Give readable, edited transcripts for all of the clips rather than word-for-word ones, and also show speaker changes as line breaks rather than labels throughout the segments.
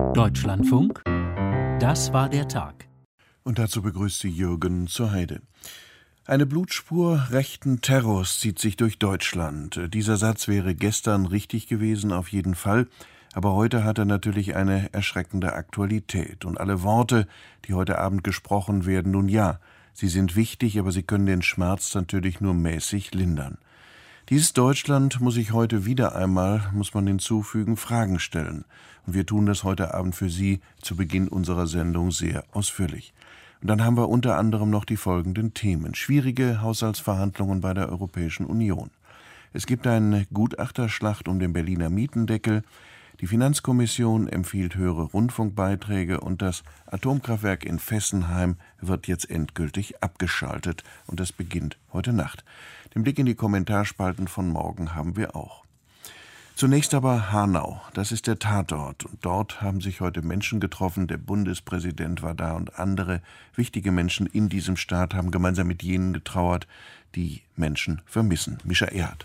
Deutschlandfunk, das war der Tag.
Und dazu begrüßt sie Jürgen zur Heide. Eine Blutspur rechten Terrors zieht sich durch Deutschland. Dieser Satz wäre gestern richtig gewesen, auf jeden Fall. Aber heute hat er natürlich eine erschreckende Aktualität. Und alle Worte, die heute Abend gesprochen werden, nun ja, sie sind wichtig, aber sie können den Schmerz natürlich nur mäßig lindern. Dieses Deutschland muss sich heute wieder einmal, muss man hinzufügen, Fragen stellen. Und wir tun das heute Abend für Sie zu Beginn unserer Sendung sehr ausführlich. Und dann haben wir unter anderem noch die folgenden Themen. Schwierige Haushaltsverhandlungen bei der Europäischen Union. Es gibt eine Gutachterschlacht um den Berliner Mietendeckel. Die Finanzkommission empfiehlt höhere Rundfunkbeiträge und das Atomkraftwerk in Fessenheim wird jetzt endgültig abgeschaltet. Und das beginnt heute Nacht. Den Blick in die Kommentarspalten von morgen haben wir auch. Zunächst aber Hanau, das ist der Tatort. Und dort haben sich heute Menschen getroffen, der Bundespräsident war da und andere wichtige Menschen in diesem Staat haben gemeinsam mit jenen getrauert, die Menschen vermissen. Mischa Erhardt.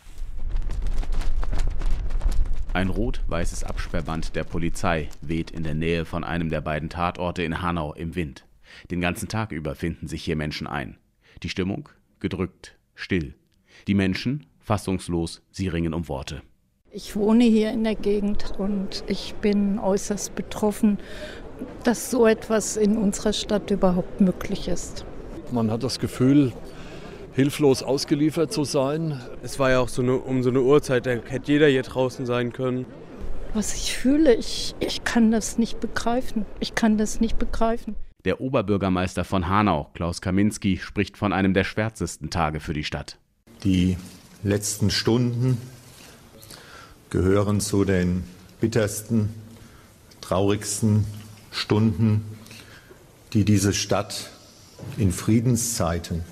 Ein rot-weißes Absperrband der Polizei weht in der Nähe von einem der beiden Tatorte in Hanau im Wind. Den ganzen Tag über finden sich hier Menschen ein. Die Stimmung? Gedrückt, still. Die Menschen? Fassungslos, sie ringen um Worte.
Ich wohne hier in der Gegend und ich bin äußerst betroffen, dass so etwas in unserer Stadt überhaupt möglich ist.
Man hat das Gefühl, hilflos ausgeliefert zu sein.
Es war ja auch um so eine Uhrzeit, da hätte jeder hier draußen sein können.
Was ich fühle, ich kann das nicht begreifen. Ich kann das nicht begreifen.
Der Oberbürgermeister von Hanau, Klaus Kaminski, spricht von einem der schwärzesten Tage für die Stadt.
Die letzten Stunden gehören zu den bittersten, traurigsten Stunden, die diese Stadt in Friedenszeiten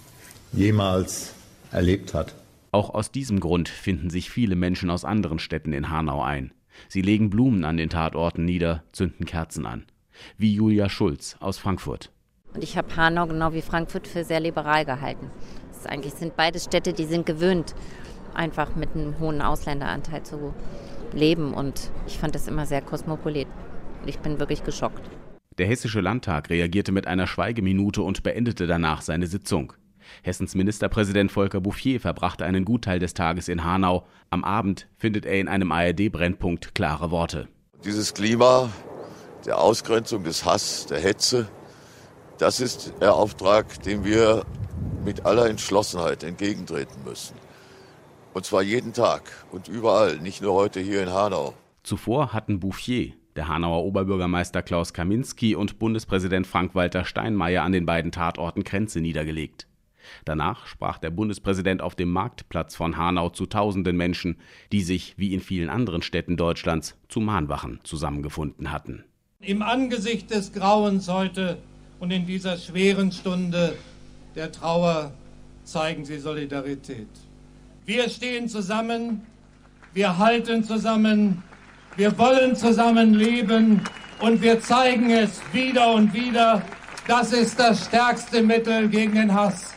jemals erlebt hat.
Auch aus diesem Grund finden sich viele Menschen aus anderen Städten in Hanau ein. Sie legen Blumen an den Tatorten nieder, zünden Kerzen an. Wie Julia Schulz aus Frankfurt.
Und ich habe Hanau genau wie Frankfurt für sehr liberal gehalten. Eigentlich sind beide Städte, die sind gewöhnt, einfach mit einem hohen Ausländeranteil zu leben. Und ich fand das immer sehr kosmopolit. Ich bin wirklich geschockt.
Der Hessische Landtag reagierte mit einer Schweigeminute und beendete danach seine Sitzung. Hessens Ministerpräsident Volker Bouffier verbrachte einen Gutteil des Tages in Hanau. Am Abend findet er in einem ARD-Brennpunkt klare Worte.
Dieses Klima der Ausgrenzung, des Hasses, der Hetze, das ist der Auftrag, dem wir mit aller Entschlossenheit entgegentreten müssen. Und zwar jeden Tag und überall, nicht nur heute hier in Hanau.
Zuvor hatten Bouffier, der Hanauer Oberbürgermeister Klaus Kaminski und Bundespräsident Frank-Walter Steinmeier an den beiden Tatorten Kränze niedergelegt. Danach sprach der Bundespräsident auf dem Marktplatz von Hanau zu tausenden Menschen, die sich, wie in vielen anderen Städten Deutschlands, zu Mahnwachen zusammengefunden hatten.
Im Angesicht des Grauens heute und in dieser schweren Stunde der Trauer zeigen Sie Solidarität. Wir stehen zusammen, wir halten zusammen, wir wollen zusammen leben und wir zeigen es wieder und wieder. Das ist das stärkste Mittel gegen den Hass.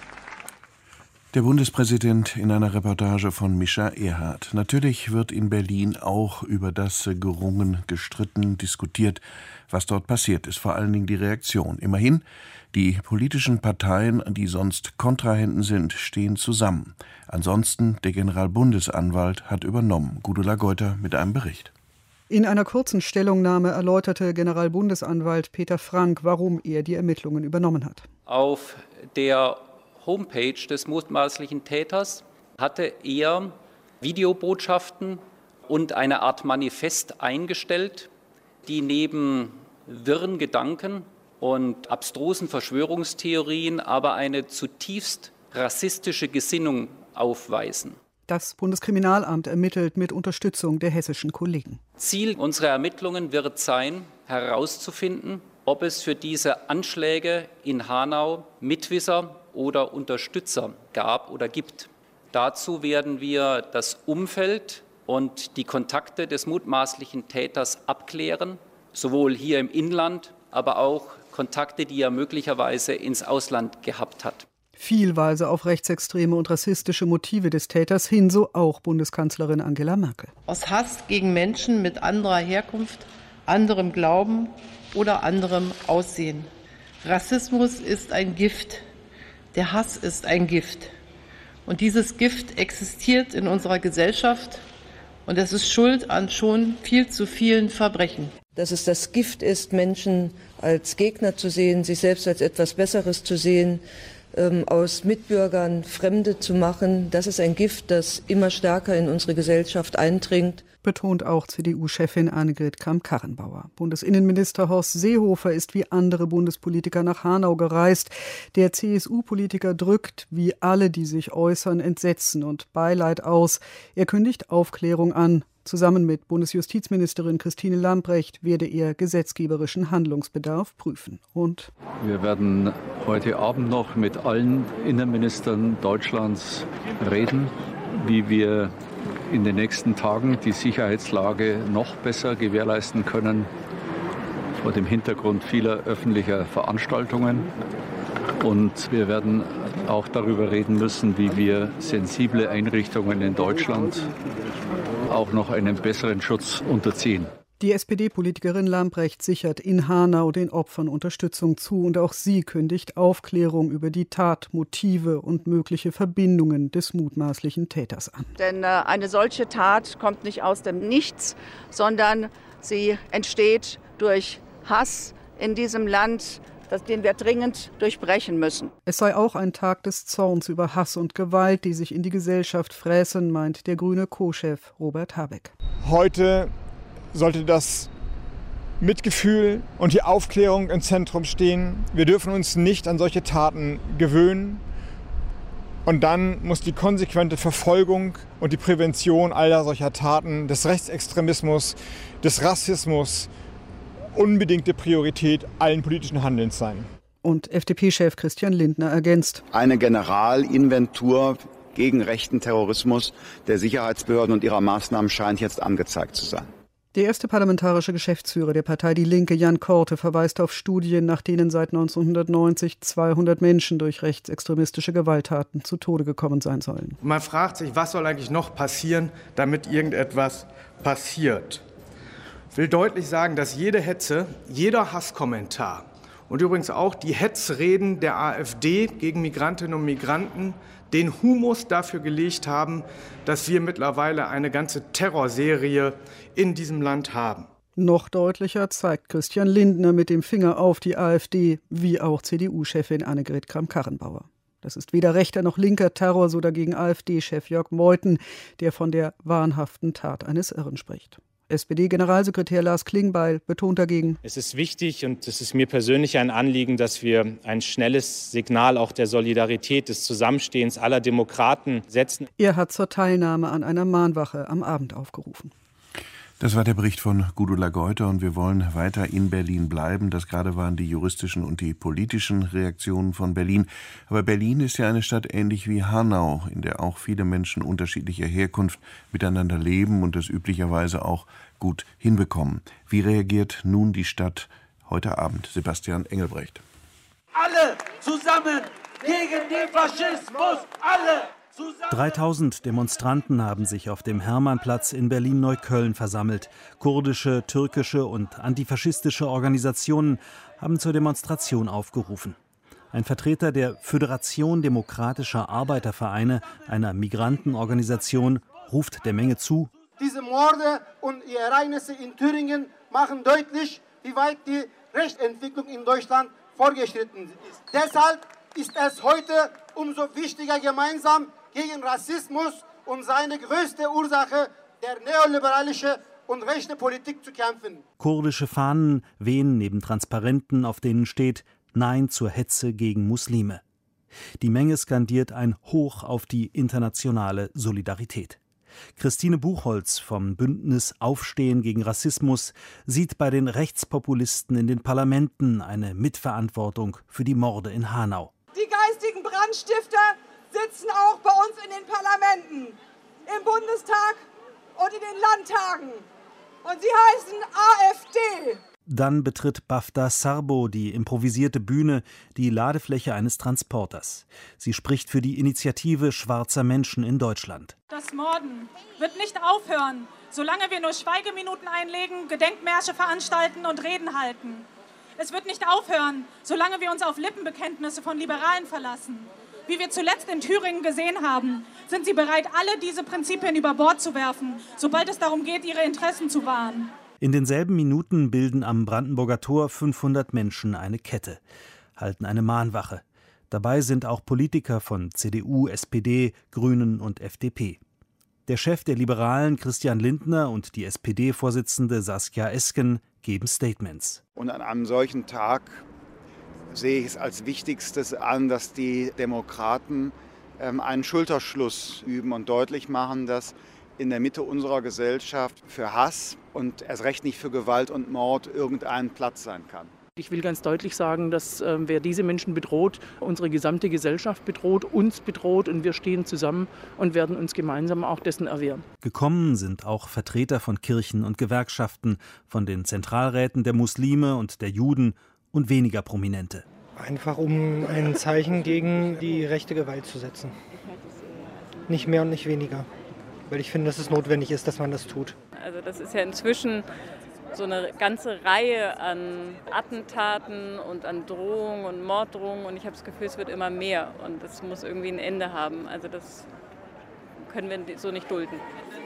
Der Bundespräsident in einer Reportage von Mischa Erhardt. Natürlich wird in Berlin auch über das gerungen, gestritten, diskutiert, was dort passiert ist, vor allen Dingen die Reaktion. Immerhin, die politischen Parteien, die sonst Kontrahenten sind, stehen zusammen. Ansonsten, der Generalbundesanwalt hat übernommen. Gudula Geuter mit einem Bericht.
In einer kurzen Stellungnahme erläuterte Generalbundesanwalt Peter Frank, warum er die Ermittlungen übernommen hat.
Auf der Homepage des mutmaßlichen Täters hatte er Videobotschaften und eine Art Manifest eingestellt, die neben wirren Gedanken und abstrusen Verschwörungstheorien aber eine zutiefst rassistische Gesinnung aufweisen.
Das Bundeskriminalamt ermittelt mit Unterstützung der hessischen Kollegen.
Ziel unserer Ermittlungen wird sein, herauszufinden, ob es für diese Anschläge in Hanau Mitwisser oder Unterstützer gab oder gibt. Dazu werden wir das Umfeld und die Kontakte des mutmaßlichen Täters abklären, sowohl hier im Inland, aber auch Kontakte, die er möglicherweise ins Ausland gehabt hat.
Viel weise auf rechtsextreme und rassistische Motive des Täters hin, so auch Bundeskanzlerin Angela Merkel.
Aus Hass gegen Menschen mit anderer Herkunft anderem Glauben oder anderem Aussehen. Rassismus ist ein Gift. Der Hass ist ein Gift. Und dieses Gift existiert in unserer Gesellschaft und es ist schuld an schon viel zu vielen Verbrechen.
Dass es das Gift ist, Menschen als Gegner zu sehen, sich selbst als etwas Besseres zu sehen, aus Mitbürgern Fremde zu machen, das ist ein Gift, das immer stärker in unsere Gesellschaft eindringt.
Betont auch CDU-Chefin Annegret Kramp-Karrenbauer. Bundesinnenminister Horst Seehofer ist wie andere Bundespolitiker nach Hanau gereist. Der CSU-Politiker drückt, wie alle, die sich äußern, Entsetzen und Beileid aus. Er kündigt Aufklärung an. Zusammen mit Bundesjustizministerin Christine Lambrecht werde er gesetzgeberischen Handlungsbedarf prüfen. Und
wir werden heute Abend noch mit allen Innenministern Deutschlands reden, wie wir in den nächsten Tagen die Sicherheitslage noch besser gewährleisten können, vor dem Hintergrund vieler öffentlicher Veranstaltungen. Und wir werden auch darüber reden müssen, wie wir sensible Einrichtungen in Deutschland auch noch einem besseren Schutz unterziehen.
Die SPD-Politikerin Lambrecht sichert in Hanau den Opfern Unterstützung zu und auch sie kündigt Aufklärung über die Tat, Motive und mögliche Verbindungen des mutmaßlichen Täters an.
Denn eine solche Tat kommt nicht aus dem Nichts, sondern sie entsteht durch Hass in diesem Land, den wir dringend durchbrechen müssen.
Es sei auch ein Tag des Zorns über Hass und Gewalt, die sich in die Gesellschaft fräßen, meint der grüne Co-Chef Robert Habeck.
Heute sollte das Mitgefühl und die Aufklärung im Zentrum stehen. Wir dürfen uns nicht an solche Taten gewöhnen. Und dann muss die konsequente Verfolgung und die Prävention aller solcher Taten, des Rechtsextremismus, des Rassismus, unbedingte Priorität allen politischen Handelns sein.
Und FDP-Chef Christian Lindner ergänzt:
Eine Generalinventur gegen rechten Terrorismus der Sicherheitsbehörden und ihrer Maßnahmen scheint jetzt angezeigt zu sein.
Der erste parlamentarische Geschäftsführer der Partei Die Linke, Jan Korte, verweist auf Studien, nach denen seit 1990 200 Menschen durch rechtsextremistische Gewalttaten zu Tode gekommen sein sollen.
Man fragt sich, was soll eigentlich noch passieren, damit irgendetwas passiert? Ich will deutlich sagen, dass jede Hetze, jeder Hasskommentar und übrigens auch die Hetzreden der AfD gegen Migrantinnen und Migranten den Humus dafür gelegt haben, dass wir mittlerweile eine ganze Terrorserie in diesem Land haben.
Noch deutlicher zeigt Christian Lindner mit dem Finger auf die AfD, wie auch CDU-Chefin Annegret Kramp-Karrenbauer. Das ist weder rechter noch linker Terror, so dagegen AfD-Chef Jörg Meuthen, der von der wahnhaften Tat eines Irren spricht. SPD-Generalsekretär Lars Klingbeil betont dagegen:
Es ist wichtig und es ist mir persönlich ein Anliegen, dass wir ein schnelles Signal auch der Solidarität, des Zusammenstehens aller Demokraten setzen.
Er hat zur Teilnahme an einer Mahnwache am Abend aufgerufen.
Das war der Bericht von Gudula Geuter und wir wollen weiter in Berlin bleiben. Das gerade waren die juristischen und die politischen Reaktionen von Berlin. Aber Berlin ist ja eine Stadt ähnlich wie Hanau, in der auch viele Menschen unterschiedlicher Herkunft miteinander leben und das üblicherweise auch gut hinbekommen. Wie reagiert nun die Stadt heute Abend? Sebastian Engelbrecht.
Alle zusammen gegen den Faschismus! Alle!
3000 Demonstranten haben sich auf dem Hermannplatz in Berlin-Neukölln versammelt. Kurdische, türkische und antifaschistische Organisationen haben zur Demonstration aufgerufen. Ein Vertreter der Föderation Demokratischer Arbeitervereine, einer Migrantenorganisation, ruft der Menge zu:
Diese Morde und die Ereignisse in Thüringen machen deutlich, wie weit die Rechtsentwicklung in Deutschland fortgeschritten ist. Deshalb ist es heute umso wichtiger, gemeinsam gegen Rassismus und seine größte Ursache, der neoliberalische und rechte Politik, zu kämpfen.
Kurdische Fahnen wehen neben Transparenten, auf denen steht: Nein zur Hetze gegen Muslime. Die Menge skandiert ein Hoch auf die internationale Solidarität. Christine Buchholz vom Bündnis Aufstehen gegen Rassismus sieht bei den Rechtspopulisten in den Parlamenten eine Mitverantwortung für die Morde in Hanau.
Die geistigen Brandstifter sitzen auch bei uns in den Parlamenten, im Bundestag und in den Landtagen. Und sie heißen AfD.
Dann betritt Bafta Sarbo die improvisierte Bühne, die Ladefläche eines Transporters. Sie spricht für die Initiative schwarzer Menschen in Deutschland.
Das Morden wird nicht aufhören, solange wir nur Schweigeminuten einlegen, Gedenkmärsche veranstalten und Reden halten. Es wird nicht aufhören, solange wir uns auf Lippenbekenntnisse von Liberalen verlassen. Wie wir zuletzt in Thüringen gesehen haben, sind sie bereit, alle diese Prinzipien über Bord zu werfen, sobald es darum geht, ihre Interessen zu wahren.
In denselben Minuten bilden am Brandenburger Tor 500 Menschen eine Kette, halten eine Mahnwache. Dabei sind auch Politiker von CDU, SPD, Grünen und FDP. Der Chef der Liberalen, Christian Lindner, und die SPD-Vorsitzende Saskia Esken geben Statements.
Und an einem solchen Tag sehe ich es als Wichtigstes an, dass die Demokraten einen Schulterschluss üben und deutlich machen, dass in der Mitte unserer Gesellschaft für Hass und erst recht nicht für Gewalt und Mord irgendein Platz sein kann.
Ich will ganz deutlich sagen, dass wer diese Menschen bedroht, unsere gesamte Gesellschaft bedroht, uns bedroht, und wir stehen zusammen und werden uns gemeinsam auch dessen erwehren.
Gekommen sind auch Vertreter von Kirchen und Gewerkschaften, von den Zentralräten der Muslime und der Juden und weniger Prominente.
Einfach um ein Zeichen gegen die rechte Gewalt zu setzen. Nicht mehr und nicht weniger. Weil ich finde, dass es notwendig ist, dass man das tut.
Also das ist ja inzwischen so eine ganze Reihe an Attentaten und an Drohungen und Morddrohungen. Und ich habe das Gefühl, es wird immer mehr. Und das muss irgendwie ein Ende haben. Also das können wir so nicht dulden.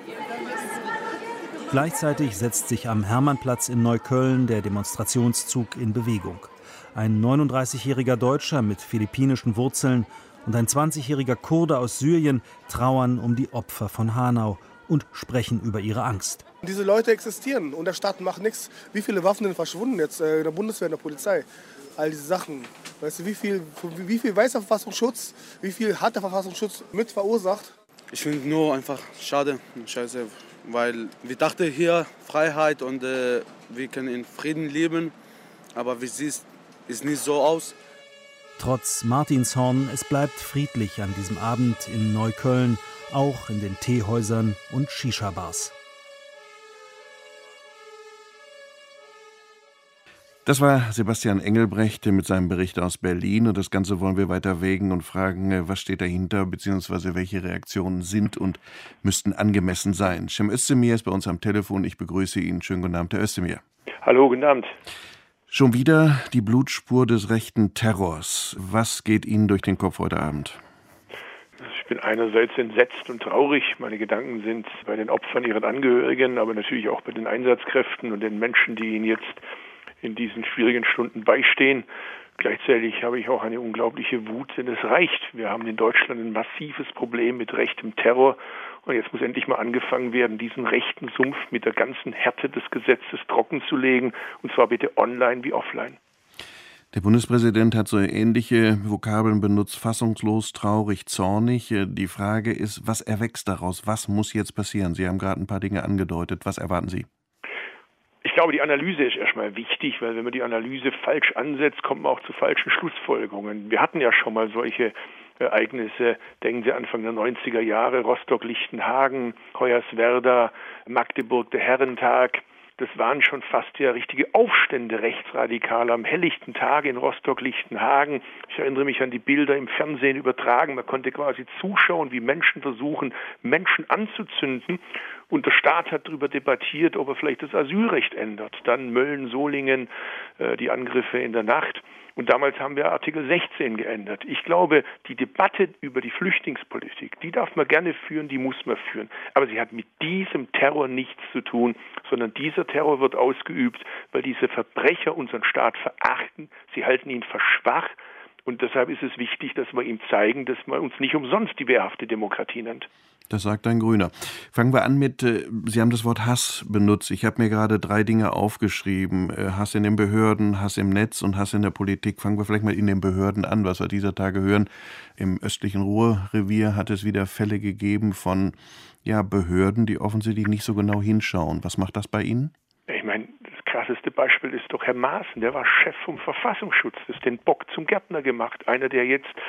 Gleichzeitig setzt sich am Hermannplatz in Neukölln der Demonstrationszug in Bewegung. Ein 39-jähriger Deutscher mit philippinischen Wurzeln und ein 20-jähriger Kurde aus Syrien trauern um die Opfer von Hanau und sprechen über ihre Angst.
Diese Leute existieren und der Staat macht nichts. Wie viele Waffen sind verschwunden jetzt in der Bundeswehr, in der Polizei? All diese Sachen. Weißt du, wie viel weißer Verfassungsschutz, wie viel hat der Verfassungsschutz mit verursacht?
Ich finde nur einfach schade, scheiße, weil wir dachten hier Freiheit und wir können in Frieden leben, aber wie sieht es nicht so aus.
Trotz Martinshorn, es bleibt friedlich an diesem Abend in Neukölln, auch in den Teehäusern und Shisha-Bars.
Das war Sebastian Engelbrecht mit seinem Bericht aus Berlin. Und das Ganze wollen wir weiter wägen und fragen, was steht dahinter, beziehungsweise welche Reaktionen sind und müssten angemessen sein. Cem Özdemir ist bei uns am Telefon. Ich begrüße ihn. Schönen guten Abend, Herr Özdemir.
Hallo, guten Abend.
Schon wieder die Blutspur des rechten Terrors. Was geht Ihnen durch den Kopf heute Abend?
Ich bin einerseits entsetzt und traurig. Meine Gedanken sind bei den Opfern, ihren Angehörigen, aber natürlich auch bei den Einsatzkräften und den Menschen, die ihnen jetzt in diesen schwierigen Stunden beistehen. Gleichzeitig habe ich auch eine unglaubliche Wut, denn es reicht. Wir haben in Deutschland ein massives Problem mit rechtem Terror. Und jetzt muss endlich mal angefangen werden, diesen rechten Sumpf mit der ganzen Härte des Gesetzes trocken zu legen. Und zwar bitte online wie offline.
Der Bundespräsident hat so ähnliche Vokabeln benutzt, fassungslos, traurig, zornig. Die Frage ist, was erwächst daraus? Was muss jetzt passieren? Sie haben gerade ein paar Dinge angedeutet. Was erwarten Sie?
Ich glaube, die Analyse ist erstmal wichtig, weil wenn man die Analyse falsch ansetzt, kommt man auch zu falschen Schlussfolgerungen. Wir hatten ja schon mal solche Ereignisse, denken Sie Anfang der 90er Jahre, Rostock-Lichtenhagen, Hoyerswerda, Magdeburg, der Herrentag. Das waren schon fast ja richtige Aufstände Rechtsradikaler am helllichten Tag in Rostock-Lichtenhagen. Ich erinnere mich an die Bilder im Fernsehen übertragen. Man konnte quasi zuschauen, wie Menschen versuchen, Menschen anzuzünden. Und der Staat hat darüber debattiert, ob er vielleicht das Asylrecht ändert. Dann Mölln, Solingen, die Angriffe in der Nacht. Und damals haben wir Artikel 16 geändert. Ich glaube, die Debatte über die Flüchtlingspolitik, die darf man gerne führen, die muss man führen. Aber sie hat mit diesem Terror nichts zu tun, sondern dieser Terror wird ausgeübt, weil diese Verbrecher unseren Staat verachten. Sie halten ihn für schwach. Und deshalb ist es wichtig, dass wir ihm zeigen, dass man uns nicht umsonst die wehrhafte Demokratie nennt.
Das sagt ein Grüner. Fangen wir an mit, Sie haben das Wort Hass benutzt. Ich habe mir gerade 3 Dinge aufgeschrieben. Hass in den Behörden, Hass im Netz und Hass in der Politik. Fangen wir vielleicht mal in den Behörden an, was wir dieser Tage hören. Im östlichen Ruhrrevier hat es wieder Fälle gegeben von Behörden, die offensichtlich nicht so genau hinschauen. Was macht das bei Ihnen?
Ich meine, das krasseste Beispiel ist doch Herr Maaßen. Der war Chef vom Verfassungsschutz. Das ist den Bock zum Gärtner gemacht. Einer, der jetzt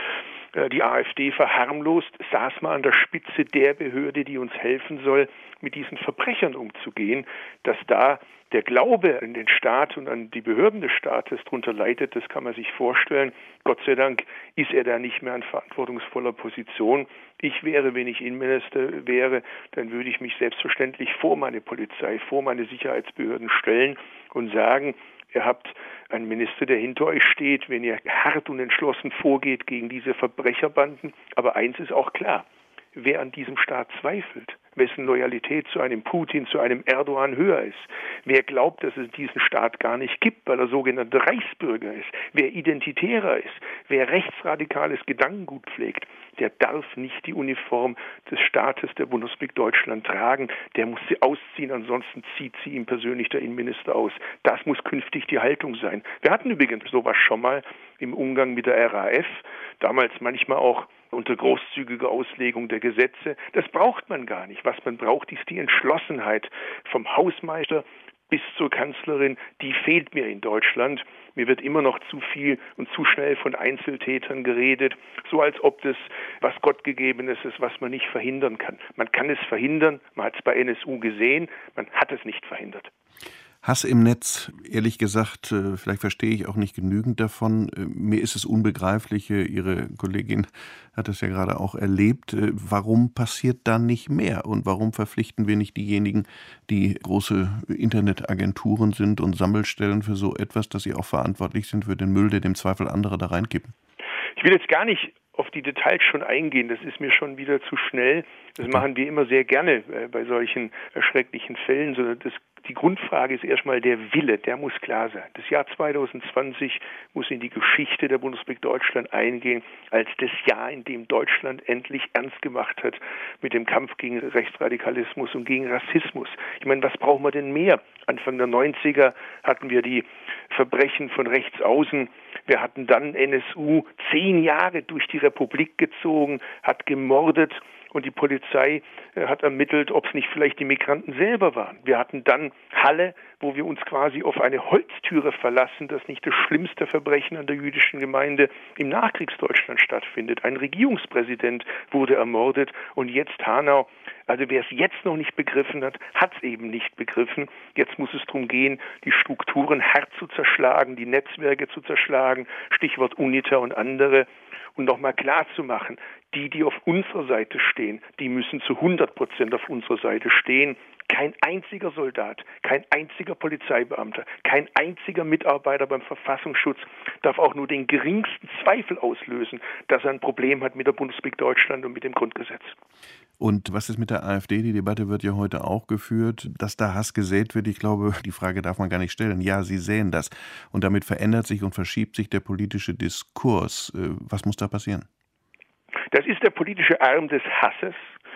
die AfD verharmlost, saß mal an der Spitze der Behörde, die uns helfen soll, mit diesen Verbrechern umzugehen. Dass da der Glaube an den Staat und an die Behörden des Staates darunter leidet, das kann man sich vorstellen. Gott sei Dank ist er da nicht mehr in verantwortungsvoller Position. Ich wäre, wenn ich Innenminister wäre, dann würde ich mich selbstverständlich vor meine Polizei, vor meine Sicherheitsbehörden stellen und sagen, ihr habt einen Minister, der hinter euch steht, wenn ihr hart und entschlossen vorgeht gegen diese Verbrecherbanden. Aber eins ist auch klar, wer an diesem Staat zweifelt, wessen Loyalität zu einem Putin, zu einem Erdogan höher ist, wer glaubt, dass es diesen Staat gar nicht gibt, weil er sogenannter Reichsbürger ist, wer identitärer ist, wer rechtsradikales Gedankengut pflegt, der darf nicht die Uniform des Staates der Bundesrepublik Deutschland tragen, der muss sie ausziehen, ansonsten zieht sie ihm persönlich der Innenminister aus. Das muss künftig die Haltung sein. Wir hatten übrigens sowas schon mal im Umgang mit der RAF, damals manchmal auch unter großzügiger Auslegung der Gesetze. Das braucht man gar nicht. Was man braucht, ist die Entschlossenheit vom Hausmeister bis zur Kanzlerin. Die fehlt mir in Deutschland. Mir wird immer noch zu viel und zu schnell von Einzeltätern geredet, so als ob das was Gottgegebenes ist, was man nicht verhindern kann. Man kann es verhindern, man hat es bei NSU gesehen, man hat es nicht verhindert.
Hass im Netz, ehrlich gesagt, vielleicht verstehe ich auch nicht genügend davon. Mir ist es unbegreiflich, Ihre Kollegin hat es ja gerade auch erlebt. Warum passiert da nicht mehr? Und warum verpflichten wir nicht diejenigen, die große Internetagenturen sind und Sammelstellen für so etwas, dass sie auch verantwortlich sind für den Müll, der dem Zweifel andere da reinkippen?
Ich will jetzt gar nicht auf die Details schon eingehen, das ist mir schon wieder zu schnell. Das machen wir immer sehr gerne bei solchen schrecklichen Fällen, sondern die Grundfrage ist erstmal der Wille, der muss klar sein. Das Jahr 2020 muss in die Geschichte der Bundesrepublik Deutschland eingehen, als das Jahr, in dem Deutschland endlich ernst gemacht hat mit dem Kampf gegen Rechtsradikalismus und gegen Rassismus. Ich meine, was brauchen wir denn mehr? Anfang der 90er hatten wir die Verbrechen von rechts außen. Wir hatten dann NSU 10 Jahre durch die Republik gezogen, hat gemordet. Und die Polizei hat ermittelt, ob es nicht vielleicht die Migranten selber waren. Wir hatten dann Halle, wo wir uns quasi auf eine Holztüre verlassen, dass nicht das schlimmste Verbrechen an der jüdischen Gemeinde im Nachkriegsdeutschland stattfindet. Ein Regierungspräsident wurde ermordet und jetzt Hanau. Also wer es jetzt noch nicht begriffen hat, hat es eben nicht begriffen. Jetzt muss es darum gehen, die Strukturen hart zu zerschlagen, die Netzwerke zu zerschlagen, Stichwort UNITA und andere. Und nochmal klar zu machen, die auf unserer Seite stehen, die müssen zu 100% auf unserer Seite stehen. Kein einziger Soldat, kein einziger Polizeibeamter, kein einziger Mitarbeiter beim Verfassungsschutz darf auch nur den geringsten Zweifel auslösen, dass er ein Problem hat mit der Bundesrepublik Deutschland und mit dem Grundgesetz.
Und was ist mit der AfD? Die Debatte wird ja heute auch geführt, dass da Hass gesät wird. Ich glaube, die Frage darf man gar nicht stellen. Ja, sie säen das. Und damit verändert sich und verschiebt sich der politische Diskurs. Was muss da passieren?
Das ist der politische Arm des Hasses.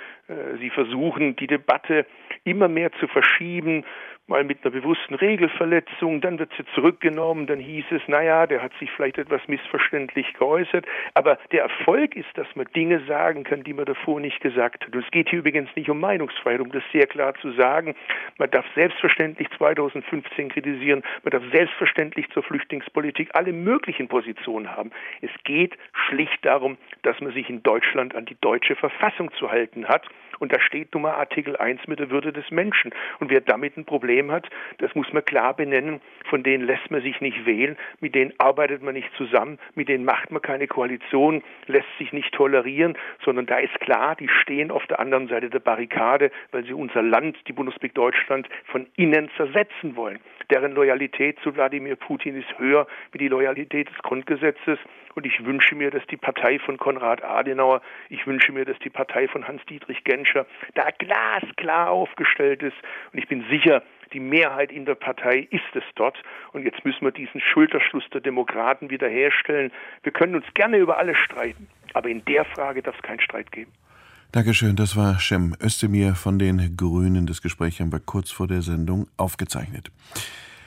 Sie versuchen, die Debatte immer mehr zu verschieben, mal mit einer bewussten Regelverletzung, dann wird sie zurückgenommen, dann hieß es, naja, der hat sich vielleicht etwas missverständlich geäußert, aber der Erfolg ist, dass man Dinge sagen kann, die man davor nicht gesagt hat. Und es geht hier übrigens nicht um Meinungsfreiheit, um das sehr klar zu sagen. Man darf selbstverständlich 2015 kritisieren, man darf selbstverständlich zur Flüchtlingspolitik alle möglichen Positionen haben. Es geht schlicht darum, dass man sich in Deutschland an die deutsche Verfassung zu halten hat. Und da steht nun mal Artikel 1 mit der Würde des Menschen. Und wer damit ein Problem hat, das muss man klar benennen, von denen lässt man sich nicht wählen, mit denen arbeitet man nicht zusammen, mit denen macht man keine Koalition, lässt sich nicht tolerieren, sondern da ist klar, die stehen auf der anderen Seite der Barrikade, weil sie unser Land, die Bundesrepublik Deutschland, von innen zersetzen wollen. Deren Loyalität zu Wladimir Putin ist höher wie die Loyalität des Grundgesetzes. Und ich wünsche mir, dass die Partei von Konrad Adenauer, ich wünsche mir, dass die Partei von Hans-Dietrich Genscher da glasklar aufgestellt ist. Und ich bin sicher, die Mehrheit in der Partei ist es dort. Und jetzt müssen wir diesen Schulterschluss der Demokraten wiederherstellen. Wir können uns gerne über alles streiten, aber in der Frage darf es keinen Streit geben.
Dankeschön, das war Cem Özdemir von den Grünen. Das Gespräch haben wir kurz vor der Sendung aufgezeichnet.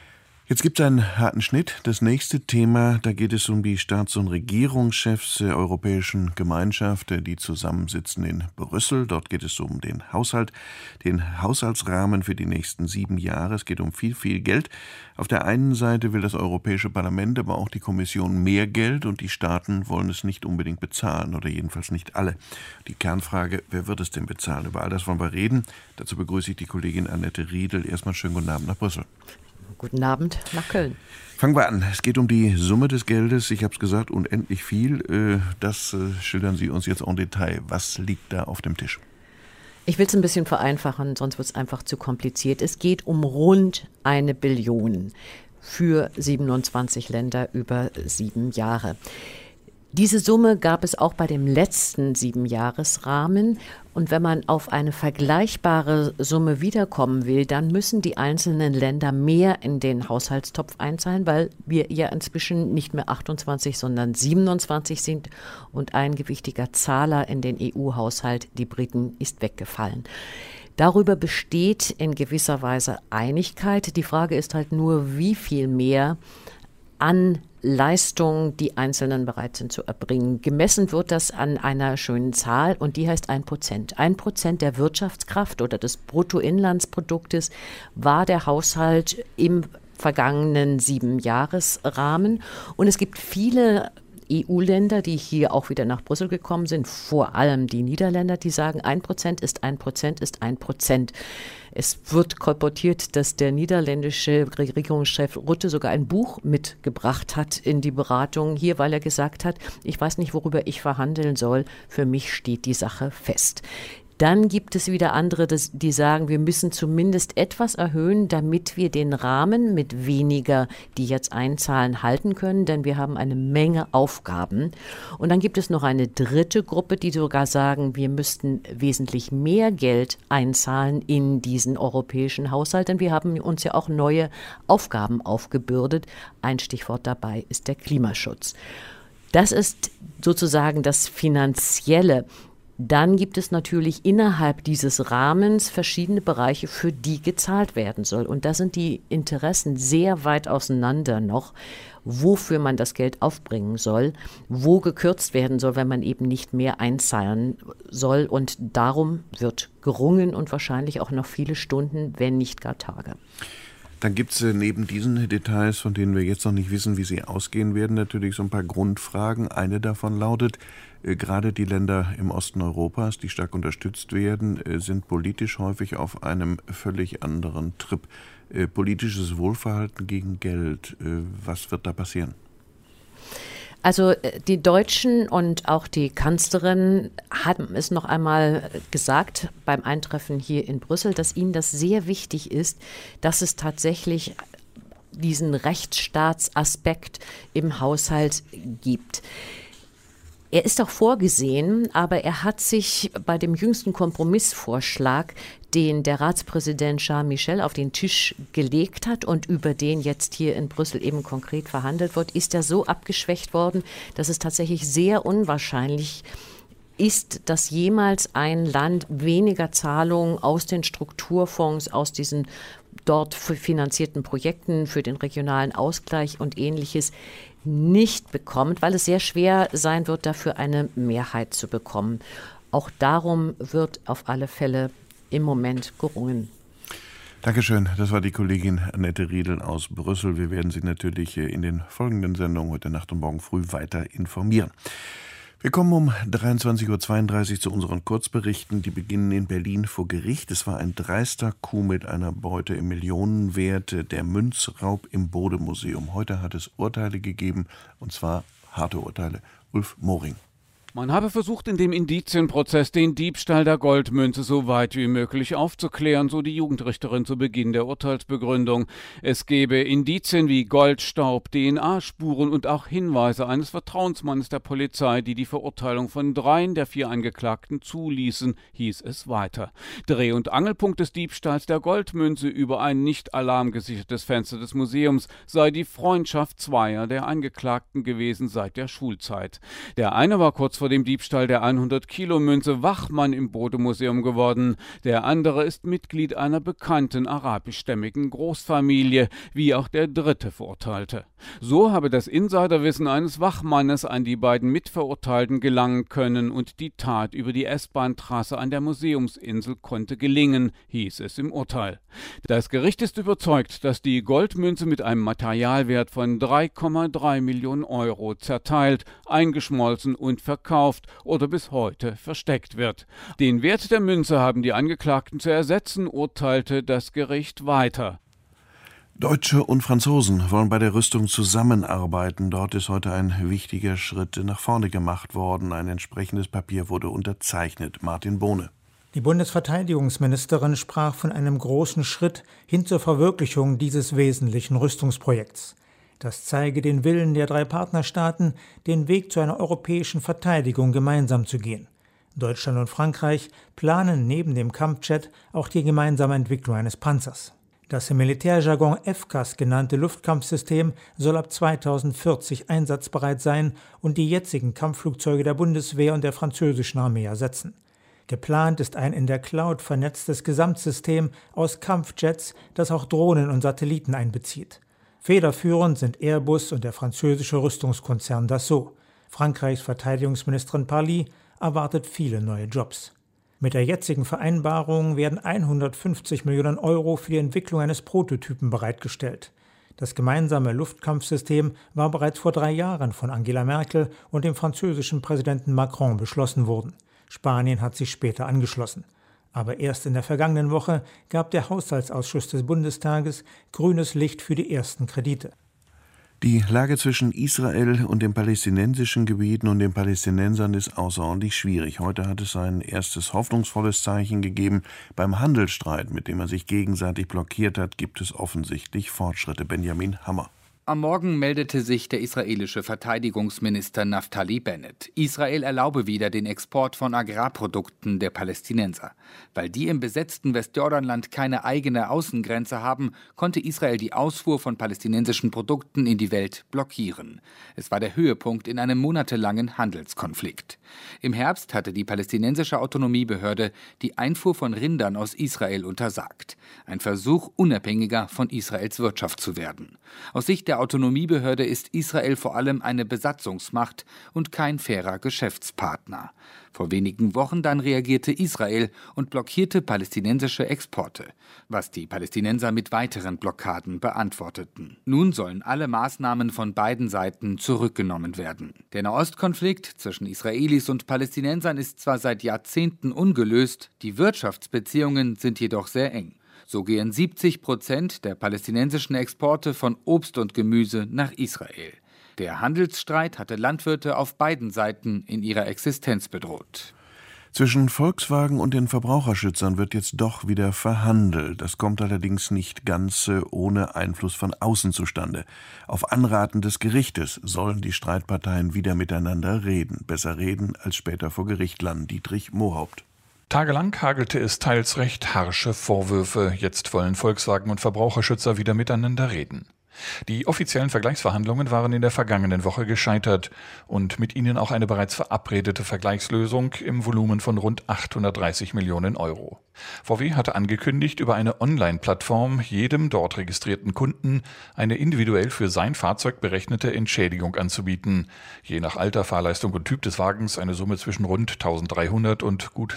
Jetzt gibt es einen harten Schnitt. Das nächste Thema, da geht es um die Staats- und Regierungschefs der Europäischen Gemeinschaft, die zusammensitzen in Brüssel. Dort geht es um den Haushalt, den Haushaltsrahmen für die nächsten 7 Jahre. Es geht um viel, viel Geld. Auf der einen Seite will das Europäische Parlament, aber auch die Kommission mehr Geld und die Staaten wollen es nicht unbedingt bezahlen oder jedenfalls nicht alle. Die Kernfrage, wer wird es denn bezahlen? Über all das wollen wir reden. Dazu begrüße ich die Kollegin Annette Riedel. Erstmal schönen guten Abend nach Brüssel.
Guten Abend nach Köln.
Fangen wir an. Es geht um die Summe des Geldes. Ich habe es gesagt, unendlich viel. Das schildern Sie uns jetzt en Detail. Was liegt da auf dem Tisch?
Ich will es ein bisschen vereinfachen, sonst wird es einfach zu kompliziert. Es geht um rund 1 Billion für 27 Länder über 7 Jahre. Diese Summe gab es auch bei dem letzten 7-Jahres-Rahmen. Und wenn man auf eine vergleichbare Summe wiederkommen will, dann müssen die einzelnen Länder mehr in den Haushaltstopf einzahlen, weil wir ja inzwischen nicht mehr 28, sondern 27 sind. Und ein gewichtiger Zahler in den EU-Haushalt, die Briten, ist weggefallen. Darüber besteht in gewisser Weise Einigkeit. Die Frage ist halt nur, wie viel mehr an Leistungen die Einzelnen bereit sind zu erbringen. Gemessen wird das an einer schönen Zahl und die heißt 1%. 1% der Wirtschaftskraft oder des Bruttoinlandsproduktes war der Haushalt im vergangenen 7-Jahres-Rahmen. Und es gibt viele EU-Länder, die hier auch wieder nach Brüssel gekommen sind, vor allem die Niederländer, die sagen, 1% ist 1% ist 1%. Es wird kolportiert, dass der niederländische Regierungschef Rutte sogar ein Buch mitgebracht hat in die Beratungen hier, weil er gesagt hat, ich weiß nicht, worüber ich verhandeln soll, für mich steht die Sache fest. Dann gibt es wieder andere, die sagen, wir müssen zumindest etwas erhöhen, damit wir den Rahmen mit weniger, die jetzt einzahlen, halten können, denn wir haben eine Menge Aufgaben. Und dann gibt es noch eine dritte Gruppe, die sogar sagen, wir müssten wesentlich mehr Geld einzahlen in diesen europäischen Haushalt, denn wir haben uns ja auch neue Aufgaben aufgebürdet. Ein Stichwort dabei ist der Klimaschutz. Das ist sozusagen das Finanzielle. Dann gibt es natürlich innerhalb dieses Rahmens verschiedene Bereiche, für die gezahlt werden soll. Und da sind die Interessen sehr weit auseinander noch, wofür man das Geld aufbringen soll, wo gekürzt werden soll, wenn man eben nicht mehr einzahlen soll. Und darum wird gerungen und wahrscheinlich auch noch viele Stunden, wenn nicht gar Tage.
Dann gibt es neben diesen Details, von denen wir jetzt noch nicht wissen, wie sie ausgehen werden, natürlich so ein paar Grundfragen. Eine davon lautet, gerade die Länder im Osten Europas, die stark unterstützt werden, sind politisch häufig auf einem völlig anderen Trip. Politisches Wohlverhalten gegen Geld, was wird da passieren?
Also die Deutschen und auch die Kanzlerin haben es noch einmal gesagt beim Eintreffen hier in Brüssel, dass ihnen das sehr wichtig ist, dass es tatsächlich diesen Rechtsstaatsaspekt im Haushalt gibt. Er ist auch vorgesehen, aber er hat sich bei dem jüngsten Kompromissvorschlag, den der Ratspräsident Charles Michel auf den Tisch gelegt hat und über den jetzt hier in Brüssel eben konkret verhandelt wird, ist er so abgeschwächt worden, dass es tatsächlich sehr unwahrscheinlich ist, dass jemals ein Land weniger Zahlungen aus den Strukturfonds, aus diesen dort finanzierten Projekten für den regionalen Ausgleich und Ähnliches nicht bekommt, weil es sehr schwer sein wird, dafür eine Mehrheit zu bekommen. Auch darum wird auf alle Fälle im Moment gerungen.
Dankeschön. Das war die Kollegin Annette Riedel aus Brüssel. Wir werden Sie natürlich in den folgenden Sendungen heute Nacht und morgen früh weiter informieren. Wir kommen um 23.32 Uhr zu unseren Kurzberichten. Die beginnen in Berlin vor Gericht. Es war ein dreister Coup mit einer Beute im Millionenwert, der Münzraub im Bode-Museum. Heute hat es Urteile gegeben, und zwar harte Urteile. Ulf Moring.
Man habe versucht, in dem Indizienprozess den Diebstahl der Goldmünze so weit wie möglich aufzuklären, so die Jugendrichterin zu Beginn der Urteilsbegründung. Es gebe Indizien wie Goldstaub, DNA-Spuren und auch Hinweise eines Vertrauensmannes der Polizei, die die Verurteilung von 3 der 4 Angeklagten zuließen, hieß es weiter. Dreh- und Angelpunkt des Diebstahls der Goldmünze über ein nicht alarmgesichertes Fenster des Museums sei die Freundschaft zweier der Angeklagten gewesen seit der Schulzeit. Der eine war kurz vor vor dem Diebstahl der 100-Kilo-Münze Wachmann im Bode-Museum geworden. Der andere ist Mitglied einer bekannten arabischstämmigen Großfamilie, wie auch der dritte Verurteilte. So habe das Insiderwissen eines Wachmannes an die beiden Mitverurteilten gelangen können und die Tat über die S-Bahn-Trasse an der Museumsinsel konnte gelingen, hieß es im Urteil. Das Gericht ist überzeugt, dass die Goldmünze mit einem Materialwert von 3,3 Millionen Euro zerteilt, eingeschmolzen und verkauft oder bis heute versteckt wird. Den Wert der Münze haben die Angeklagten zu ersetzen, urteilte das Gericht weiter.
Deutsche und Franzosen wollen bei der Rüstung zusammenarbeiten. Dort ist heute ein wichtiger Schritt nach vorne gemacht worden. Ein entsprechendes Papier wurde unterzeichnet. Martin Bohne.
Die Bundesverteidigungsministerin sprach von einem großen Schritt hin zur Verwirklichung dieses wesentlichen Rüstungsprojekts. Das zeige den Willen der 3 Partnerstaaten, den Weg zu einer europäischen Verteidigung gemeinsam zu gehen. Deutschland und Frankreich planen neben dem Kampfjet auch die gemeinsame Entwicklung eines Panzers. Das im Militärjargon FCAS genannte Luftkampfsystem soll ab 2040 einsatzbereit sein und die jetzigen Kampfflugzeuge der Bundeswehr und der französischen Armee ersetzen. Geplant ist ein in der Cloud vernetztes Gesamtsystem aus Kampfjets, das auch Drohnen und Satelliten einbezieht. Federführend sind Airbus und der französische Rüstungskonzern Dassault. Frankreichs Verteidigungsministerin Parly erwartet viele neue Jobs. Mit der jetzigen Vereinbarung werden 150 Millionen Euro für die Entwicklung eines Prototypen bereitgestellt. Das gemeinsame Luftkampfsystem war bereits vor 3 Jahren von Angela Merkel und dem französischen Präsidenten Macron beschlossen worden. Spanien hat sich später angeschlossen. Aber erst in der vergangenen Woche gab der Haushaltsausschuss des Bundestages grünes Licht für die ersten Kredite.
Die Lage zwischen Israel und den palästinensischen Gebieten und den Palästinensern ist außerordentlich schwierig. Heute hat es ein erstes hoffnungsvolles Zeichen gegeben. Beim Handelsstreit, mit dem man sich gegenseitig blockiert hat, gibt es offensichtlich Fortschritte. Benjamin Hammer.
Am Morgen meldete sich der israelische Verteidigungsminister Naftali Bennett. Israel erlaube wieder den Export von Agrarprodukten der Palästinenser. Weil die im besetzten Westjordanland keine eigene Außengrenze haben, konnte Israel die Ausfuhr von palästinensischen Produkten in die Welt blockieren. Es war der Höhepunkt in einem monatelangen Handelskonflikt. Im Herbst hatte die palästinensische Autonomiebehörde die Einfuhr von Rindern aus Israel untersagt. Ein Versuch, unabhängiger von Israels Wirtschaft zu werden. Aus Sicht der Autonomiebehörde ist Israel vor allem eine Besatzungsmacht und kein fairer Geschäftspartner. Vor wenigen Wochen dann reagierte Israel und blockierte palästinensische Exporte, was die Palästinenser mit weiteren Blockaden beantworteten. Nun sollen alle Maßnahmen von beiden Seiten zurückgenommen werden. Der Nahostkonflikt zwischen Israelis und Palästinensern ist zwar seit Jahrzehnten ungelöst, die Wirtschaftsbeziehungen sind jedoch sehr eng. So gehen 70% der palästinensischen Exporte von Obst und Gemüse nach Israel. Der Handelsstreit hatte Landwirte auf beiden Seiten in ihrer Existenz bedroht.
Zwischen Volkswagen und den Verbraucherschützern wird jetzt doch wieder verhandelt. Das kommt allerdings nicht ganz ohne Einfluss von außen zustande. Auf Anraten des Gerichtes sollen die Streitparteien wieder miteinander reden. Besser reden als später vor Gericht landen. Dietrich Mohaupt.
Tagelang hagelte es teils recht harsche Vorwürfe. Jetzt wollen Volkswagen und Verbraucherschützer wieder miteinander reden. Die offiziellen Vergleichsverhandlungen waren in der vergangenen Woche gescheitert und mit ihnen auch eine bereits verabredete Vergleichslösung im Volumen von rund 830 Millionen Euro. VW hatte angekündigt, über eine Online-Plattform jedem dort registrierten Kunden eine individuell für sein Fahrzeug berechnete Entschädigung anzubieten. Je nach Alter, Fahrleistung und Typ des Wagens eine Summe zwischen rund 1.300 und gut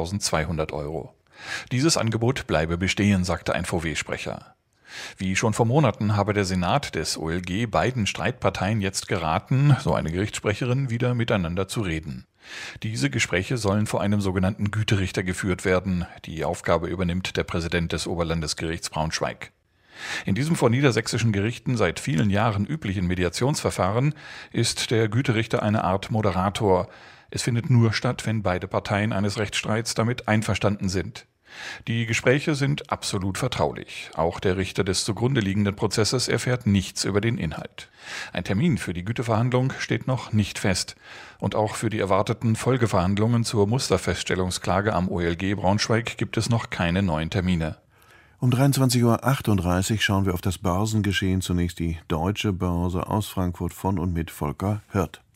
6.200 Euro. Dieses Angebot bleibe bestehen, sagte ein VW-Sprecher. Wie schon vor Monaten habe der Senat des OLG beiden Streitparteien jetzt geraten, so eine Gerichtssprecherin, wieder miteinander zu reden. Diese Gespräche sollen vor einem sogenannten Güterichter geführt werden. Die Aufgabe übernimmt der Präsident des Oberlandesgerichts Braunschweig. In diesem vor niedersächsischen Gerichten seit vielen Jahren üblichen Mediationsverfahren ist der Güterichter eine Art Moderator. Es findet nur statt, wenn beide Parteien eines Rechtsstreits damit einverstanden sind. Die Gespräche sind absolut vertraulich. Auch der Richter des zugrunde liegenden Prozesses erfährt nichts über den Inhalt. Ein Termin für die Güteverhandlung steht noch nicht fest. Und auch für die erwarteten Folgeverhandlungen zur Musterfeststellungsklage am OLG Braunschweig gibt es noch keine neuen Termine.
Um 23.38 Uhr schauen wir auf das Börsengeschehen. Zunächst die Deutsche Börse aus Frankfurt von und mit Volker Hirt.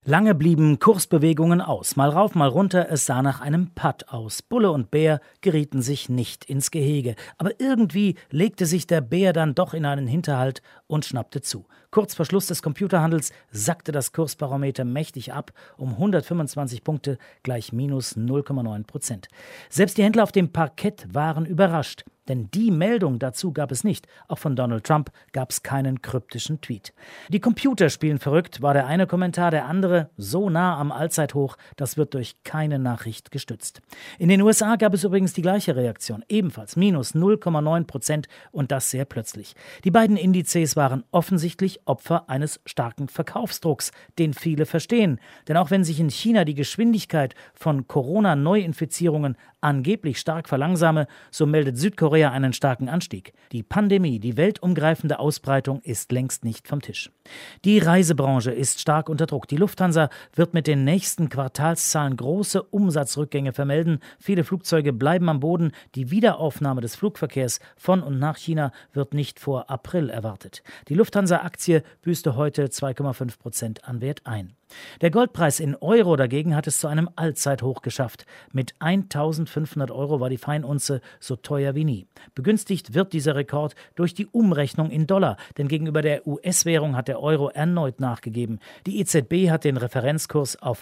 Lange blieben Kursbewegungen aus, mal rauf, mal runter, es sah nach einem Patt aus. Bulle und Bär gerieten sich nicht ins Gehege, aber irgendwie legte sich der Bär dann doch in einen Hinterhalt und schnappte zu. Kurz vor Schluss des Computerhandels sackte das Kursbarometer mächtig ab, um 125 Punkte gleich minus 0,9%. Selbst die Händler auf dem Parkett waren überrascht. Denn die Meldung dazu gab es nicht. Auch von Donald Trump gab es keinen kryptischen Tweet. Die Computer spielen verrückt, war der eine Kommentar, der andere so nah am Allzeithoch, das wird durch keine Nachricht gestützt. In den USA gab es übrigens die gleiche Reaktion, ebenfalls minus 0,9% und das sehr plötzlich. Die beiden Indizes waren offensichtlich Opfer eines starken Verkaufsdrucks, den viele verstehen. Denn auch wenn sich in China die Geschwindigkeit von Corona-Neuinfizierungen angeblich stark verlangsame, so meldet Südkorea einen starken Anstieg. Die Pandemie, die weltumgreifende Ausbreitung ist längst nicht vom Tisch. Die Reisebranche ist stark unter Druck. Die Lufthansa wird mit den nächsten Quartalszahlen große Umsatzrückgänge vermelden. Viele Flugzeuge bleiben am Boden. Die Wiederaufnahme des Flugverkehrs von und nach China wird nicht vor April erwartet. Die Lufthansa-Aktie büßte heute 2,5% an Wert ein. Der Goldpreis in Euro dagegen hat es zu einem Allzeithoch geschafft. Mit 1.500 Euro war die Feinunze so teuer wie nie. Begünstigt wird dieser Rekord durch die Umrechnung in Dollar, denn gegenüber der US-Währung hat der Euro erneut nachgegeben. Die EZB hat den Referenzkurs auf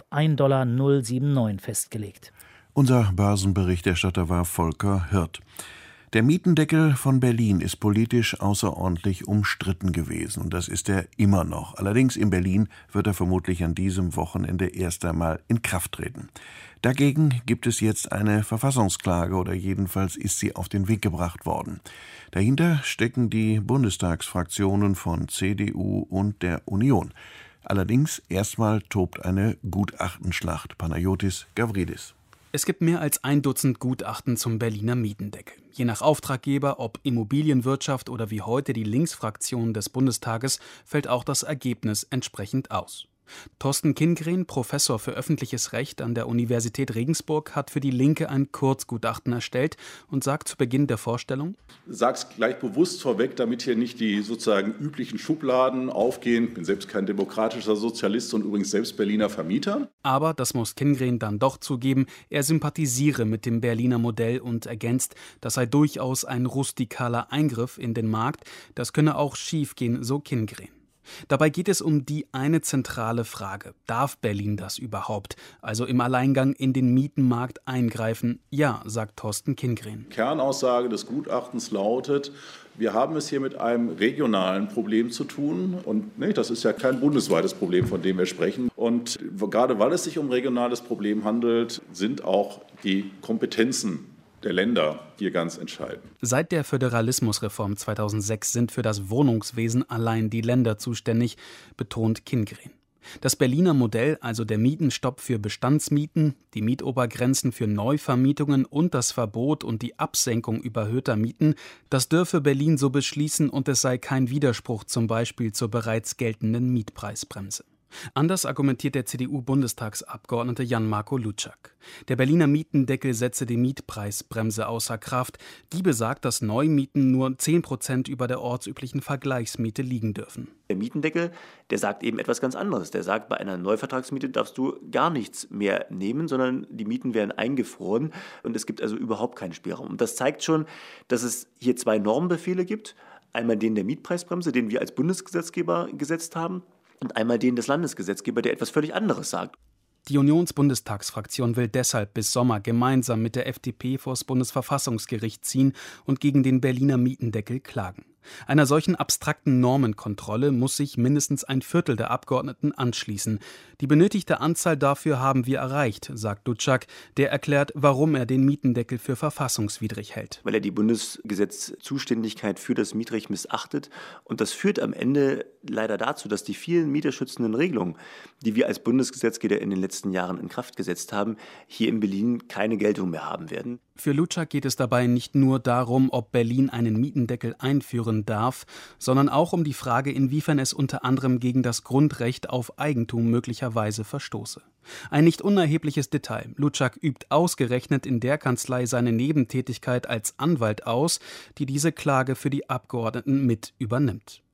$1,079 festgelegt.
Unser Börsenberichterstatter war Volker Hirt. Der Mietendeckel von Berlin ist politisch außerordentlich umstritten gewesen und das ist er immer noch. Allerdings in Berlin wird er vermutlich an diesem Wochenende erst einmal in Kraft treten. Dagegen gibt es jetzt eine Verfassungsklage oder jedenfalls ist sie auf den Weg gebracht worden. Dahinter stecken die Bundestagsfraktionen von CDU und der Union. Allerdings erstmal tobt eine Gutachtenschlacht. Panayotis Gavridis.
Es gibt mehr als 1 Dutzend Gutachten zum Berliner Mietendeckel. Je nach Auftraggeber, ob Immobilienwirtschaft oder wie heute die Linksfraktion des Bundestages, fällt auch das Ergebnis entsprechend aus. Thorsten Kindgren, Professor für öffentliches Recht an der Universität Regensburg, hat für die Linke ein Kurzgutachten erstellt und sagt zu Beginn der Vorstellung:
Ich sage es gleich bewusst vorweg, damit hier nicht die sozusagen üblichen Schubladen aufgehen. Ich bin selbst kein demokratischer Sozialist und übrigens selbst Berliner Vermieter.
Aber, das muss Kindgren dann doch zugeben, er sympathisiere mit dem Berliner Modell und ergänzt, das sei durchaus ein rustikaler Eingriff in den Markt. Das könne auch schiefgehen, so Kindgren. Dabei geht es um die eine zentrale Frage. Darf Berlin das überhaupt? Also im Alleingang in den Mietenmarkt eingreifen? Ja, sagt Thorsten Kindgren.
Kernaussage des Gutachtens lautet: Wir haben es hier mit einem regionalen Problem zu tun. Und das ist ja kein bundesweites Problem, von dem wir sprechen. Und gerade weil es sich um ein regionales Problem handelt, sind auch die Kompetenzen der Länder hier ganz entscheidend.
Seit der Föderalismusreform 2006 sind für das Wohnungswesen allein die Länder zuständig, betont Kindgren. Das Berliner Modell, also der Mietenstopp für Bestandsmieten, die Mietobergrenzen für Neuvermietungen und das Verbot und die Absenkung überhöhter Mieten, das dürfe Berlin so beschließen und es sei kein Widerspruch zum Beispiel zur bereits geltenden Mietpreisbremse. Anders argumentiert der CDU-Bundestagsabgeordnete Jan-Marco Luczak. Der Berliner Mietendeckel setze die Mietpreisbremse außer Kraft. Die besagt, dass Neumieten nur 10% über der ortsüblichen Vergleichsmiete liegen dürfen.
Der Mietendeckel, der sagt eben etwas ganz anderes. Der sagt, bei einer Neuvertragsmiete darfst du gar nichts mehr nehmen, sondern die Mieten werden eingefroren und es gibt also überhaupt keinen Spielraum. Und das zeigt schon, dass es hier 2 Normbefehle gibt. Einmal den der Mietpreisbremse, den wir als Bundesgesetzgeber gesetzt haben, und einmal den des Landesgesetzgebers, der etwas völlig anderes sagt.
Die Unionsbundestagsfraktion will deshalb bis Sommer gemeinsam mit der FDP vors Bundesverfassungsgericht ziehen und gegen den Berliner Mietendeckel klagen. Einer solchen abstrakten Normenkontrolle muss sich mindestens 1/4 der Abgeordneten anschließen. Die benötigte Anzahl dafür haben wir erreicht, sagt Luczak, der erklärt, warum er den Mietendeckel für verfassungswidrig hält.
Weil er die Bundesgesetzzuständigkeit für das Mietrecht missachtet. Und das führt am Ende leider dazu, dass die vielen mieterschützenden Regelungen, die wir als Bundesgesetzgeber in den letzten Jahren in Kraft gesetzt haben, hier in Berlin keine Geltung mehr haben werden.
Für Luczak geht es dabei nicht nur darum, ob Berlin einen Mietendeckel einführen darf, sondern auch um die Frage, inwiefern es unter anderem gegen das Grundrecht auf Eigentum möglicherweise verstoße. Ein nicht unerhebliches Detail: Luczak übt ausgerechnet in der Kanzlei seine Nebentätigkeit als Anwalt aus, die diese Klage für die Abgeordneten mit übernimmt.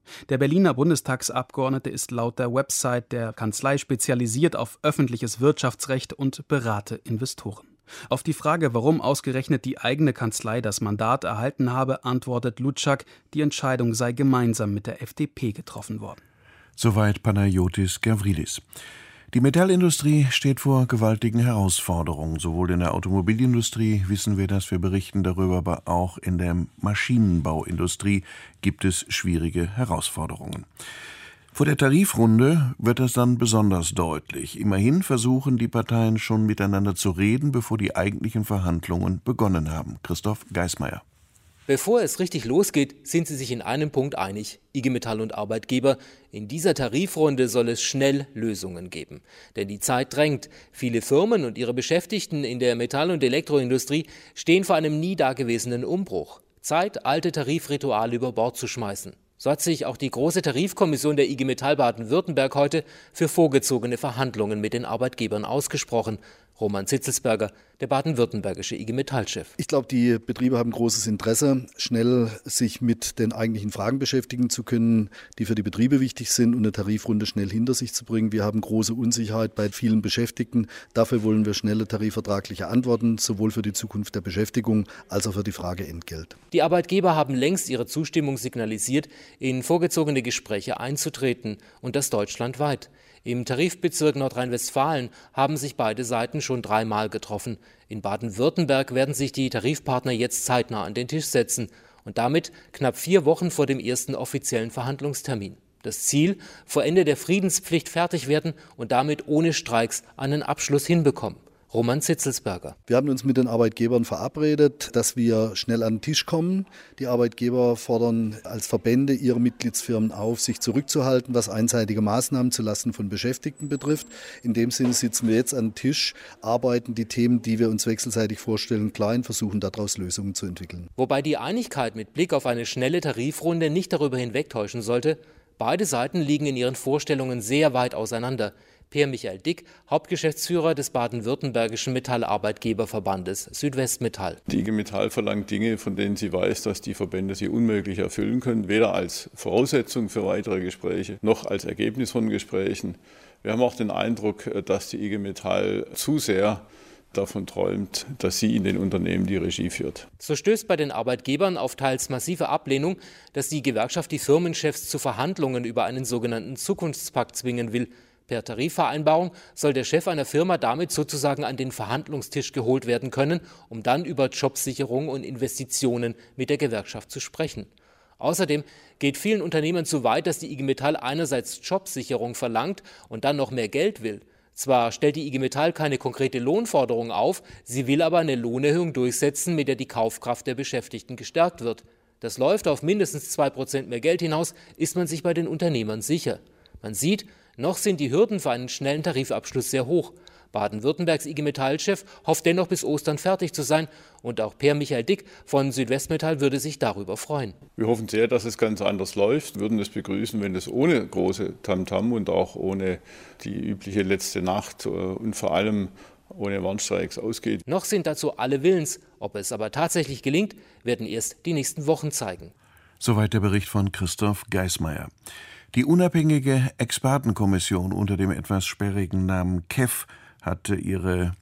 Der Berliner Bundestagsabgeordnete ist laut der Website der Kanzlei spezialisiert auf öffentliches Wirtschaftsrecht und berate Investoren. Auf die Frage, warum ausgerechnet die eigene Kanzlei das Mandat erhalten habe, antwortet Lutschak, die Entscheidung sei gemeinsam mit der FDP getroffen worden.
Soweit Panayotis Gavrillis. Die Metallindustrie steht vor gewaltigen Herausforderungen. Sowohl in der Automobilindustrie wissen wir das, wir berichten darüber, aber auch in der Maschinenbauindustrie gibt es schwierige Herausforderungen. Vor der Tarifrunde wird das dann besonders deutlich. Immerhin versuchen die Parteien schon miteinander zu reden, bevor die eigentlichen Verhandlungen begonnen haben. Christoph Geismeier.
Bevor es richtig losgeht, sind sie sich in einem Punkt einig, IG Metall und Arbeitgeber. In dieser Tarifrunde soll es schnell Lösungen geben. Denn die Zeit drängt. Viele Firmen und ihre Beschäftigten in der Metall- und Elektroindustrie stehen vor einem nie dagewesenen Umbruch. Zeit, alte Tarifrituale über Bord zu schmeißen. So hat sich auch die Große Tarifkommission der IG Metall Baden-Württemberg heute für vorgezogene Verhandlungen mit den Arbeitgebern ausgesprochen. Roman Zitzelsberger, der baden-württembergische IG Metall-Chef.
Ich glaube, die Betriebe haben großes Interesse, schnell sich mit den eigentlichen Fragen beschäftigen zu können, die für die Betriebe wichtig sind und eine Tarifrunde schnell hinter sich zu bringen. Wir haben große Unsicherheit bei vielen Beschäftigten. Dafür wollen wir schnelle tarifvertragliche Antworten, sowohl für die Zukunft der Beschäftigung als auch für die Frage Entgelt.
Die Arbeitgeber haben längst ihre Zustimmung signalisiert, in vorgezogene Gespräche einzutreten, und das deutschlandweit. Im Tarifbezirk Nordrhein-Westfalen haben sich beide Seiten schon 3-mal getroffen. In Baden-Württemberg werden sich die Tarifpartner jetzt zeitnah an den Tisch setzen und damit knapp 4 Wochen vor dem ersten offiziellen Verhandlungstermin. Das Ziel: vor Ende der Friedenspflicht fertig werden und damit ohne Streiks einen Abschluss hinbekommen. Roman Zitzelsberger.
Wir haben uns mit den Arbeitgebern verabredet, dass wir schnell an den Tisch kommen. Die Arbeitgeber fordern als Verbände ihre Mitgliedsfirmen auf, sich zurückzuhalten, was einseitige Maßnahmen zulasten von Beschäftigten betrifft. In dem Sinne sitzen wir jetzt an den Tisch, arbeiten die Themen, die wir uns wechselseitig vorstellen, klein, versuchen daraus Lösungen zu entwickeln.
Wobei die Einigkeit mit Blick auf eine schnelle Tarifrunde nicht darüber hinwegtäuschen sollte, beide Seiten liegen in ihren Vorstellungen sehr weit auseinander. Per-Michael Dick, Hauptgeschäftsführer des baden-württembergischen Metallarbeitgeberverbandes Südwestmetall.
Die IG Metall verlangt Dinge, von denen sie weiß, dass die Verbände sie unmöglich erfüllen können, weder als Voraussetzung für weitere Gespräche noch als Ergebnis von Gesprächen. Wir haben auch den Eindruck, dass die IG Metall zu sehr davon träumt, dass sie in den Unternehmen die Regie führt.
So stößt bei den Arbeitgebern auf teils massive Ablehnung, dass die Gewerkschaft die Firmenchefs zu Verhandlungen über einen sogenannten Zukunftspakt zwingen will. Per Tarifvereinbarung soll der Chef einer Firma damit sozusagen an den Verhandlungstisch geholt werden können, um dann über Jobsicherung und Investitionen mit der Gewerkschaft zu sprechen. Außerdem geht vielen Unternehmern zu weit, dass die IG Metall einerseits Jobsicherung verlangt und dann noch mehr Geld will. Zwar stellt die IG Metall keine konkrete Lohnforderung auf, sie will aber eine Lohnerhöhung durchsetzen, mit der die Kaufkraft der Beschäftigten gestärkt wird. Das läuft auf mindestens 2% mehr Geld hinaus, ist man sich bei den Unternehmern sicher. Man sieht, noch sind die Hürden für einen schnellen Tarifabschluss sehr hoch. Baden-Württembergs IG Metall-Chef hofft dennoch bis Ostern fertig zu sein, und auch Per-Michael Dick von Südwestmetall würde sich darüber freuen.
Wir hoffen sehr, dass es ganz anders läuft, würden es begrüßen, wenn es ohne große Tamtam und auch ohne die übliche letzte Nacht und vor allem ohne Warnstreiks ausgeht.
Noch sind dazu alle willens. Ob es aber tatsächlich gelingt, werden erst die nächsten Wochen zeigen.
Soweit der Bericht von Christoph Geismeier. Die unabhängige Expertenkommission unter dem etwas sperrigen Namen KEF hatte ihre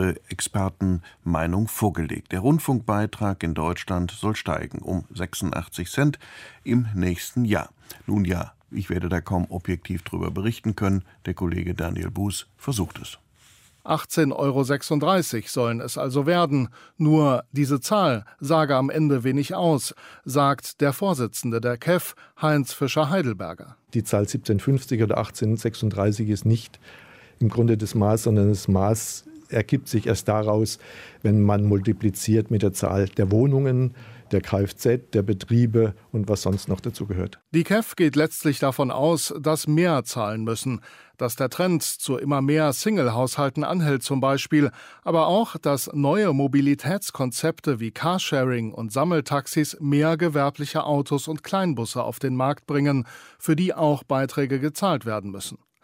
Expertenmeinung vorgelegt. Der Rundfunkbeitrag in Deutschland soll steigen um 86 Cent im nächsten Jahr. Nun ja, ich werde da kaum objektiv drüber berichten können. Der Kollege Daniel Buß versucht es.
18,36 € sollen es also werden. Nur diese Zahl sage am Ende wenig aus, sagt der Vorsitzende der KEF, Heinz Fischer-Heidelberger.
Die Zahl 17,50 oder 18,36 ist nicht im Grunde das Maß, sondern das Maß ergibt sich erst daraus, wenn man multipliziert mit der Zahl der Wohnungen, der Kfz, der Betriebe und was sonst noch dazu gehört.
Die KEF geht letztlich davon aus, dass mehr zahlen müssen, dass der Trend zu immer mehr Single-Haushalten anhält zum Beispiel, aber auch, dass neue Mobilitätskonzepte wie Carsharing und Sammeltaxis mehr gewerbliche Autos und Kleinbusse auf den Markt bringen, für die auch Beiträge gezahlt werden müssen.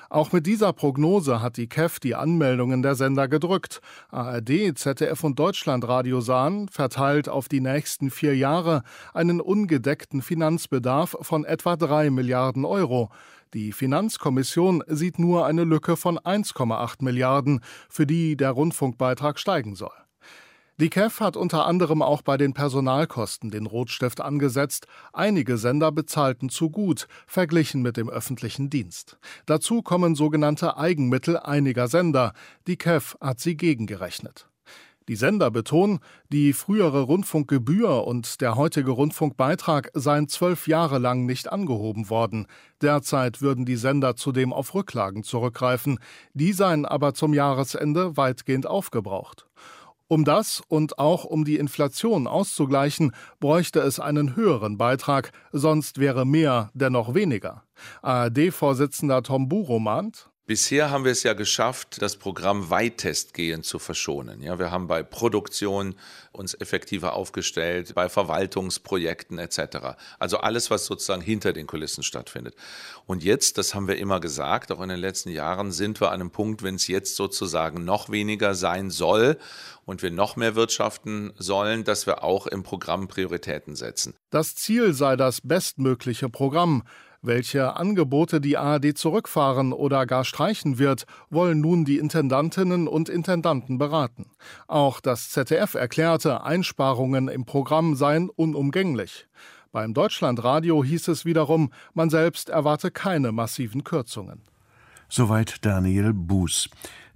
Auch mit dieser Prognose hat die KEF die Anmeldungen der Sender gedrückt. ARD, ZDF und Deutschlandradio sahen, verteilt auf die nächsten 4 Jahre, einen ungedeckten Finanzbedarf von etwa 3 Milliarden Euro. Die Finanzkommission sieht nur eine Lücke von 1,8 Milliarden, für die der Rundfunkbeitrag steigen soll. Die KEF hat unter anderem auch bei den Personalkosten den Rotstift angesetzt. Einige Sender bezahlten zu gut, verglichen mit dem öffentlichen Dienst. Dazu kommen sogenannte Eigenmittel einiger Sender. Die KEF hat sie gegengerechnet. Die Sender betonen, die frühere Rundfunkgebühr und der heutige Rundfunkbeitrag seien 12 Jahre lang nicht angehoben worden. Derzeit würden die Sender zudem auf Rücklagen zurückgreifen. Die seien aber zum Jahresende weitgehend aufgebraucht. Um das und auch um die Inflation auszugleichen, bräuchte es einen höheren Beitrag, sonst wäre mehr dennoch weniger. ARD-Vorsitzender Tom Buro mahnt:
Bisher haben wir es ja geschafft, das Programm weitestgehend zu verschonen. Ja, wir haben bei Produktion uns effektiver aufgestellt, bei Verwaltungsprojekten etc. Also alles, was sozusagen hinter den Kulissen stattfindet. Und jetzt, das haben wir immer gesagt, auch in den letzten Jahren, sind wir an einem Punkt, wenn es jetzt sozusagen noch weniger sein soll und wir noch mehr wirtschaften sollen, dass wir auch im Programm Prioritäten setzen.
Das Ziel sei das bestmögliche Programm. Welche Angebote die ARD zurückfahren oder gar streichen wird, wollen nun die Intendantinnen und Intendanten beraten. Auch das ZDF erklärte, Einsparungen im Programm seien unumgänglich. Beim Deutschlandradio hieß es wiederum, man selbst erwarte keine massiven Kürzungen.
Soweit Daniel Buß.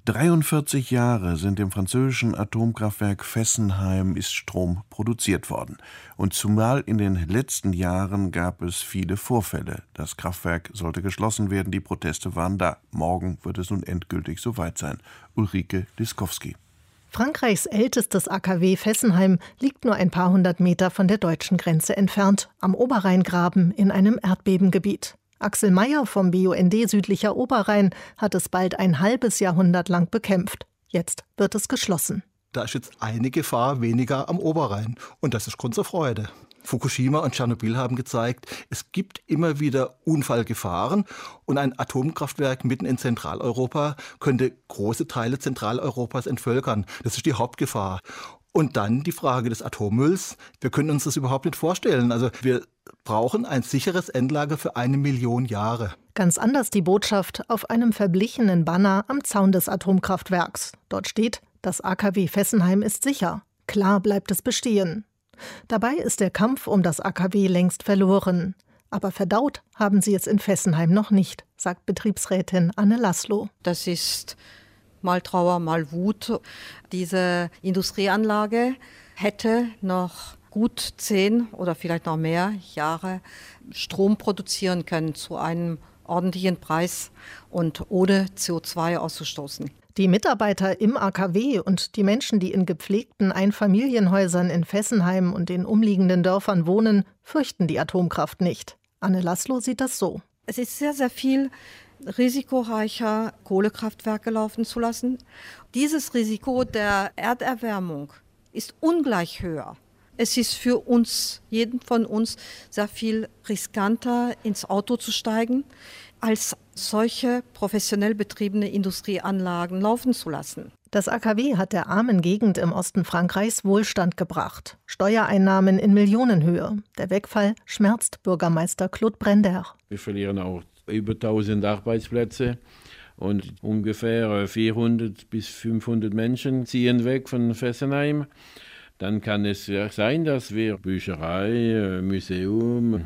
43 Jahre sind im französischen Atomkraftwerk Fessenheim ist Strom produziert worden. Und zumal in den letzten Jahren gab es viele Vorfälle. Das Kraftwerk sollte geschlossen werden, die Proteste waren da. Morgen wird es nun endgültig soweit sein. Ulrike Liskowski.
Frankreichs ältestes AKW Fessenheim liegt nur ein paar hundert Meter von der deutschen Grenze entfernt, am Oberrheingraben in einem Erdbebengebiet. Axel Meyer vom BUND Südlicher Oberrhein hat es bald ein halbes Jahrhundert lang bekämpft. Jetzt wird es geschlossen.
Da ist jetzt eine Gefahr weniger am Oberrhein. Und das ist Grund zur Freude. Fukushima und Tschernobyl haben gezeigt, es gibt immer wieder Unfallgefahren. Und ein Atomkraftwerk mitten in Zentraleuropa könnte große Teile Zentraleuropas entvölkern. Das ist die Hauptgefahr. Und dann die Frage des Atommülls. Wir können uns das überhaupt nicht vorstellen. Also wir brauchen ein sicheres Endlager für 1 Million Jahre.
Ganz anders die Botschaft auf einem verblichenen Banner am Zaun des Atomkraftwerks. Dort steht, das AKW Fessenheim ist sicher. Klar bleibt es bestehen. Dabei ist der Kampf um das AKW längst verloren. Aber verdaut haben sie es in Fessenheim noch nicht, sagt Betriebsrätin Anne Laszlo.
Das ist mal Trauer, mal Wut. Diese Industrieanlage hätte noch gut 10 oder vielleicht noch mehr Jahre Strom produzieren können zu einem ordentlichen Preis und ohne CO2 auszustoßen.
Die Mitarbeiter im AKW und die Menschen, die in gepflegten Einfamilienhäusern in Fessenheim und den umliegenden Dörfern wohnen, fürchten die Atomkraft nicht. Anne Laszlo sieht das so.
Es ist sehr, sehr viel risikoreicher, Kohlekraftwerke laufen zu lassen. Dieses Risiko der Erderwärmung ist ungleich höher. Es ist für uns, jeden von uns, sehr viel riskanter, ins Auto zu steigen, als solche professionell betriebene Industrieanlagen laufen zu lassen.
Das AKW hat der armen Gegend im Osten Frankreichs Wohlstand gebracht. Steuereinnahmen in Millionenhöhe. Der Wegfall schmerzt Bürgermeister Claude Brender.
Wir verlieren auch über 1000 Arbeitsplätze und ungefähr 400 bis 500 Menschen ziehen weg von Fessenheim. Dann kann es ja sein, dass wir Bücherei, Museum,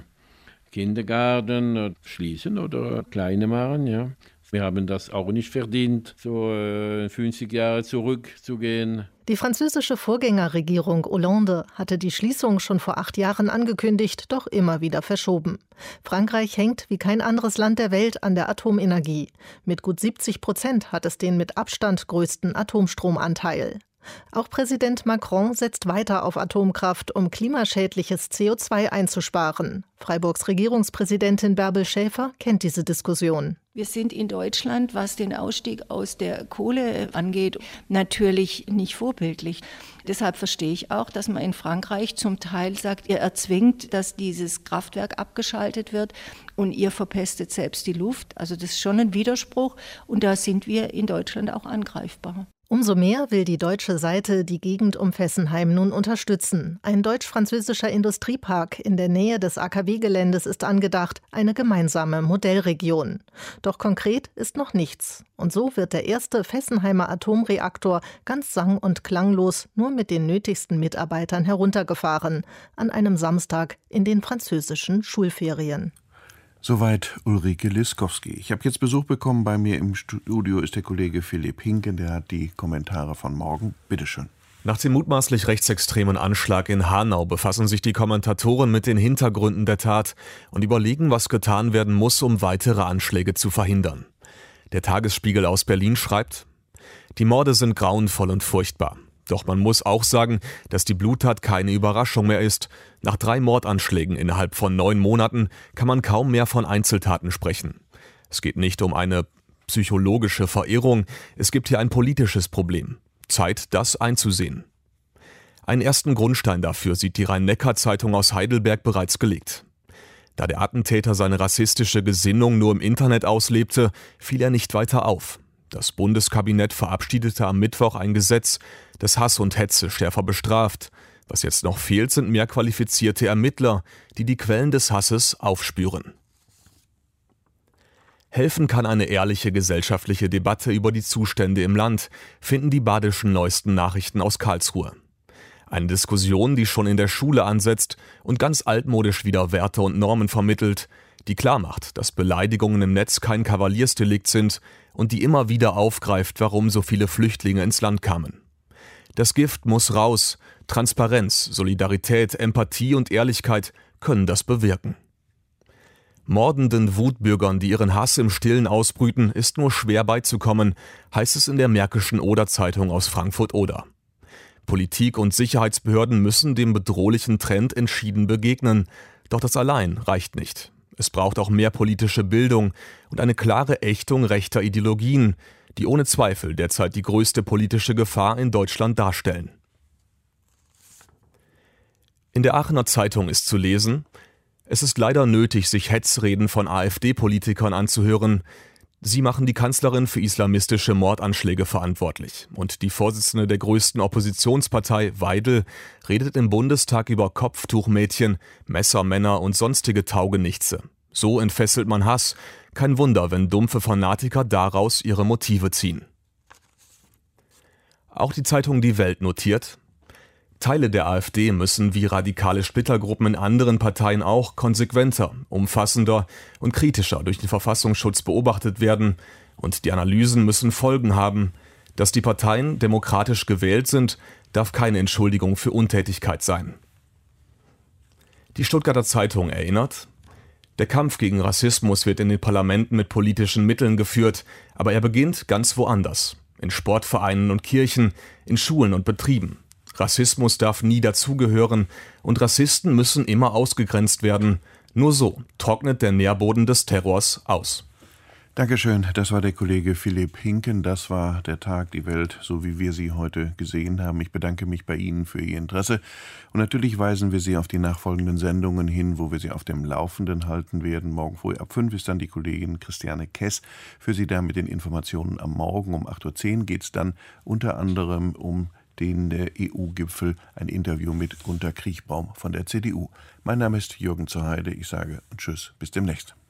Kindergarten schließen oder kleine machen. Ja. Wir haben das auch nicht verdient, so 50 Jahre zurückzugehen.
Die französische Vorgängerregierung Hollande hatte die Schließung schon vor 8 Jahren angekündigt, doch immer wieder verschoben. Frankreich hängt wie kein anderes Land der Welt an der Atomenergie. Mit gut 70% hat es den mit Abstand größten Atomstromanteil. Auch Präsident Macron setzt weiter auf Atomkraft, um klimaschädliches CO2 einzusparen. Freiburgs Regierungspräsidentin Bärbel Schäfer kennt diese Diskussion.
Wir sind in Deutschland, was den Ausstieg aus der Kohle angeht, natürlich nicht vorbildlich. Deshalb verstehe ich auch, dass man in Frankreich zum Teil sagt, ihr erzwingt, dass dieses Kraftwerk abgeschaltet wird und ihr verpestet selbst die Luft. Also das ist schon ein Widerspruch und da sind wir in Deutschland auch angreifbar.
Umso mehr will die deutsche Seite die Gegend um Fessenheim nun unterstützen. Ein deutsch-französischer Industriepark in der Nähe des AKW-Geländes ist angedacht, eine gemeinsame Modellregion. Doch konkret ist noch nichts. Und so wird der erste Fessenheimer Atomreaktor ganz sang- und klanglos nur mit den nötigsten Mitarbeitern heruntergefahren, an einem Samstag in den französischen Schulferien.
Soweit Ulrike Liskowski. Ich habe jetzt Besuch bekommen. Bei mir im Studio ist der Kollege Philipp Hinken, der hat die Kommentare von morgen. Bitteschön.
Nach dem mutmaßlich rechtsextremen Anschlag in Hanau befassen sich die Kommentatoren mit den Hintergründen der Tat und überlegen, was getan werden muss, um weitere Anschläge zu verhindern. Der Tagesspiegel aus Berlin schreibt: Die Morde sind grauenvoll und furchtbar. Doch man muss auch sagen, dass die Bluttat keine Überraschung mehr ist. Nach 3 Mordanschlägen innerhalb von 9 Monaten kann man kaum mehr von Einzeltaten sprechen. Es geht nicht um eine psychologische Verirrung, es gibt hier ein politisches Problem. Zeit, das einzusehen. Einen ersten Grundstein dafür sieht die Rhein-Neckar-Zeitung aus Heidelberg bereits gelegt. Da der Attentäter seine rassistische Gesinnung nur im Internet auslebte, fiel er nicht weiter auf. Das Bundeskabinett verabschiedete am Mittwoch ein Gesetz, das Hass und Hetze schärfer bestraft. Was jetzt noch fehlt, sind mehr qualifizierte Ermittler, die die Quellen des Hasses aufspüren. Helfen kann eine ehrliche gesellschaftliche Debatte über die Zustände im Land, finden die badischen Neuesten Nachrichten aus Karlsruhe. Eine Diskussion, die schon in der Schule ansetzt und ganz altmodisch wieder Werte und Normen vermittelt, die klarmacht, dass Beleidigungen im Netz kein Kavaliersdelikt sind und die immer wieder aufgreift, warum so viele Flüchtlinge ins Land kamen. Das Gift muss raus. Transparenz, Solidarität, Empathie und Ehrlichkeit können das bewirken. Mordenden Wutbürgern, die ihren Hass im Stillen ausbrüten, ist nur schwer beizukommen, heißt es in der Märkischen Oder-Zeitung aus Frankfurt-Oder. Politik und Sicherheitsbehörden müssen dem bedrohlichen Trend entschieden begegnen. Doch das allein reicht nicht. Es braucht auch mehr politische Bildung und eine klare Ächtung rechter Ideologien, die ohne Zweifel derzeit die größte politische Gefahr in Deutschland darstellen. In der Aachener Zeitung ist zu lesen: Es ist leider nötig, sich Hetzreden von AfD-Politikern anzuhören. Sie machen die Kanzlerin für islamistische Mordanschläge verantwortlich. Und die Vorsitzende der größten Oppositionspartei, Weidel, redet im Bundestag über Kopftuchmädchen, Messermänner und sonstige Taugenichtse. So entfesselt man Hass. Kein Wunder, wenn dumpfe Fanatiker daraus ihre Motive ziehen. Auch die Zeitung Die Welt notiert: Teile der AfD müssen wie radikale Splittergruppen in anderen Parteien auch konsequenter, umfassender und kritischer durch den Verfassungsschutz beobachtet werden, und die Analysen müssen Folgen haben. Dass die Parteien demokratisch gewählt sind, darf keine Entschuldigung für Untätigkeit sein. Die Stuttgarter Zeitung erinnert: Der Kampf gegen Rassismus wird in den Parlamenten mit politischen Mitteln geführt, aber er beginnt ganz woanders. In Sportvereinen und Kirchen, in Schulen und Betrieben. Rassismus darf nie dazugehören und Rassisten müssen immer ausgegrenzt werden. Nur so trocknet der Nährboden des Terrors aus.
Dankeschön, das war der Kollege Philipp Hinken. Das war der Tag, die Welt, so wie wir sie heute gesehen haben. Ich bedanke mich bei Ihnen für Ihr Interesse. Und natürlich weisen wir Sie auf die nachfolgenden Sendungen hin, wo wir Sie auf dem Laufenden halten werden. Morgen früh ab 5 ist dann die Kollegin Christiane Kess für Sie da mit den Informationen am Morgen. Um 8.10 Uhr geht es dann unter anderem um den EU-Gipfel, ein Interview mit Gunter Kriechbaum von der CDU. Mein Name ist Jürgen zur Heide. Ich sage Tschüss, bis demnächst.